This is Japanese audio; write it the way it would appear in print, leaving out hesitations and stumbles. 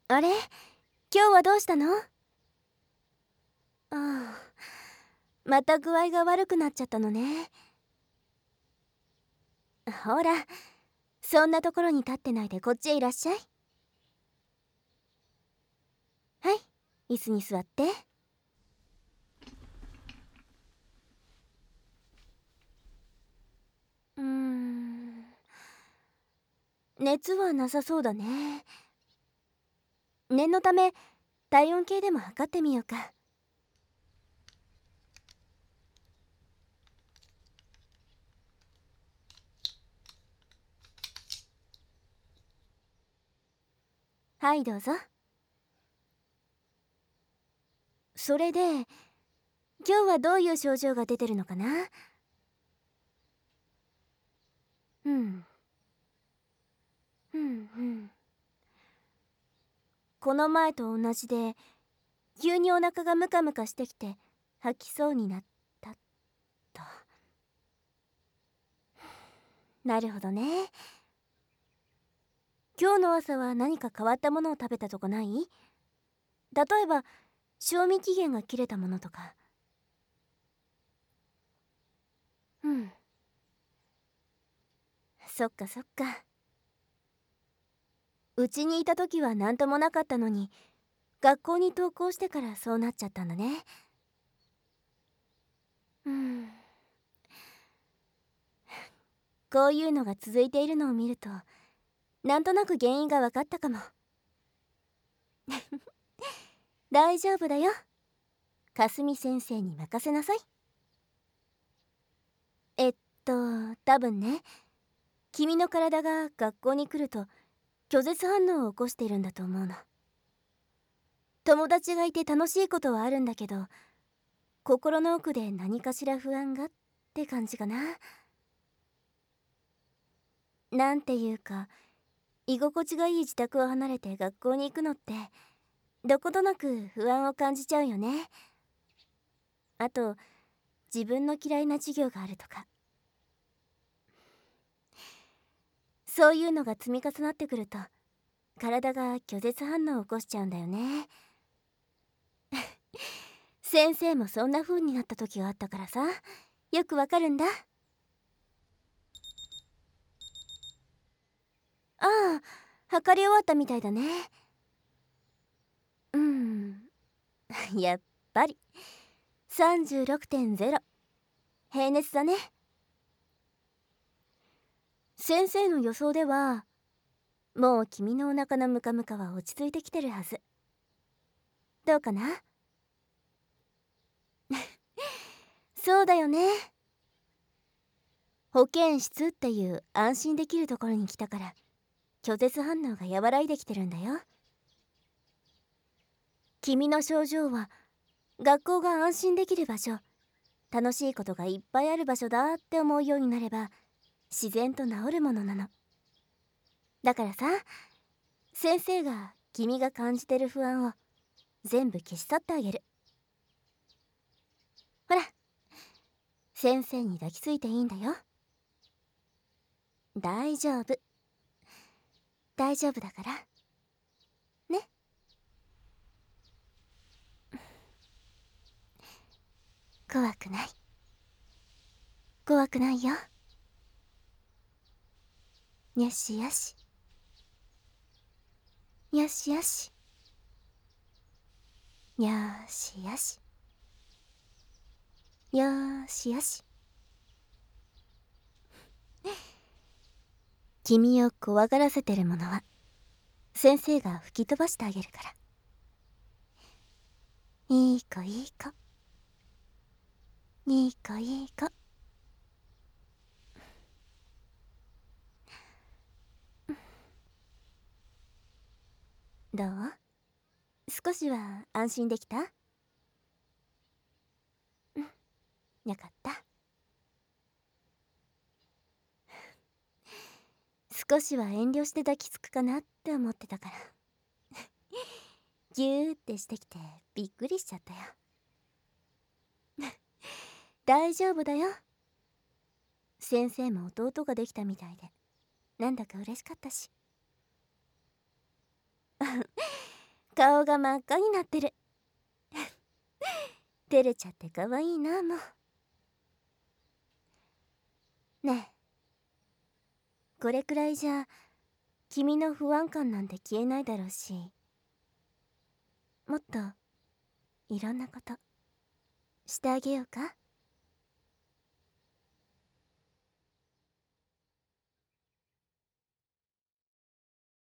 あれ、今日はどうしたの？ああ、また具合が悪くなっちゃったのね。ほら、そんなところに立ってないでこっちへいらっしゃい。はい、椅子に座って。熱はなさそうだね。念のため体温計でも測ってみようか。はい、どうぞ。それで今日はどういう症状が出てるのかな？うんうんうん。この前と同じで急にお腹がムカムカしてきて吐きそうになったと。なるほどね。今日の朝は何か変わったものを食べたとこない？例えば賞味期限が切れたものとか。うん、そっかそっか。うちにいた時は何ともなかったのに、学校に登校してからそうなっちゃったんだね。うん、こういうのが続いているのを見るとなんとなく原因が分かったかも。大丈夫だよ。かすみ先生に任せなさい。えっと多分ね、君の体が学校に来ると拒絶反応を起こしているんだと思うの。友達がいて楽しいことはあるんだけど、心の奥で何かしら不安がって感じかな。なんていうか、居心地がいい自宅を離れて学校に行くのってどことなく不安を感じちゃうよね。あと自分の嫌いな授業があるとか、そういうのが積み重なってくると体が拒絶反応を起こしちゃうんだよね。先生もそんな風になった時があったからさ、よくわかるんだ。ああ、測り終わったみたいだね。うん、やっぱり 36.0、 平熱だね。先生の予想ではもう君のお腹のムカムカは落ち着いてきてるはず。どうかな？そうだよね。保健室っていう安心できるところに来たから拒絶反応が和らいできてるんだよ。君の症状は学校が安心できる場所、楽しいことがいっぱいある場所だって思うようになれば自然と治るものなの。だからさ、先生が君が感じてる不安を全部消し去ってあげる。ほら、先生に抱きついていいんだよ。大丈夫、大丈夫だからね。怖くない、怖くないよ。よしよし、よしよし、よしよし、よしよし。君を怖がらせてるものは先生が吹き飛ばしてあげるから。いい子いい子、いい子いい子。どう？少しは安心できた？うん、よかった。少しは遠慮して抱きつくかなって思ってたから、ギューってしてきてびっくりしちゃったよ。大丈夫だよ。先生も弟ができたみたいでなんだか嬉しかったし。 顔が真っ赤になってる。照れちゃって可愛いな。もうねえ、これくらいじゃ君の不安感なんて消えないだろうし、もっといろんなことしてあげようか。